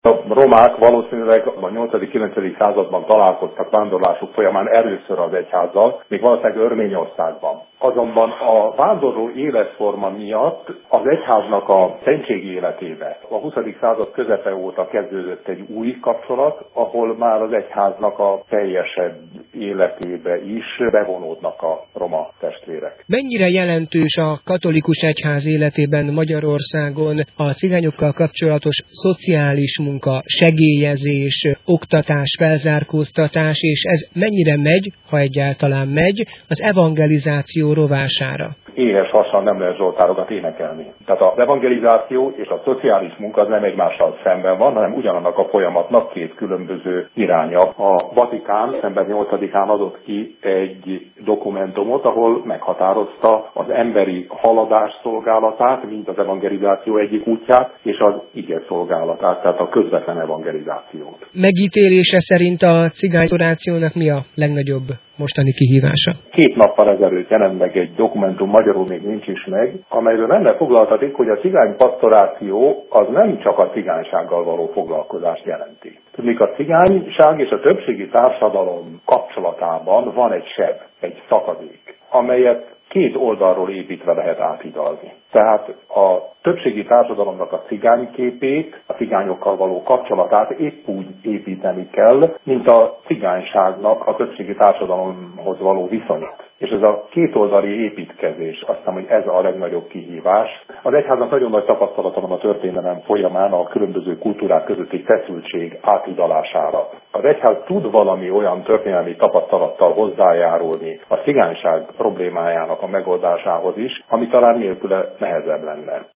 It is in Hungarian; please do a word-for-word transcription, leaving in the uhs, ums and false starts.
A romák valószínűleg a nyolcadik-kilencedik században találkoztak vándorlásuk folyamán először az egyházzal, még valószínűleg Örményországban. Azonban a vándorló életforma miatt az egyháznak a szentségi életébe a huszadik század közepe óta kezdődött egy új kapcsolat, ahol már az egyháznak a teljesebb életébe is bevonódnak a roma testvérek. Mennyire jelentős a katolikus egyház életében Magyarországon a cigányokkal kapcsolatos szociális munka, segélyezés, oktatás, felzárkóztatás, és ez mennyire megy, ha egyáltalán megy, az evangelizáció rovására? Éhes hassal nem lehet zsoltárokat énekelni. Tehát az evangelizáció és a szociális munka az nem egymással szemben van, hanem ugyanannak a folyamatnak két különböző iránya. A Vatikán szemben nyolcadikán adott ki egy dokumentumot, ahol meghatározta az emberi haladás szolgálatát, mint az evangelizáció egyik útját, és az ige szolgálatát, tehát a közvetlen evangelizációt. Megítélése szerint a cigánypastorációnak mi a legnagyobb mostani kihívása? Két nappal ezelőtt jelent meg egy dokumentum, magyarul még nincs is meg, amelyről benne foglaltatik, hogy a cigánypastoráció az nem csak a cigánysággal való foglalkozást jelenti. Tudnék, a cigányság és a többségi társadalom kapcsolatában van egy seb, egy szakadék, amelyet két oldalról építve lehet áthidalni. Tehát a többségi társadalomnak a cigányképét, a cigányokkal való kapcsolatát épp úgy építeni kell, mint a cigányságnak a többségi társadalomhoz való viszonyát. És ez a kétoldali építkezés, azt hiszem, hogy ez a legnagyobb kihívás. Az egyháznak nagyon nagy tapasztalata van a történelem folyamán a különböző kultúrák közötti feszültség áthidalására. Az egyház tud valami olyan történelmi tapasztalattal hozzájárulni a cigányság problémájának a megoldásához is, ami talán nélküle nehezebb lenne.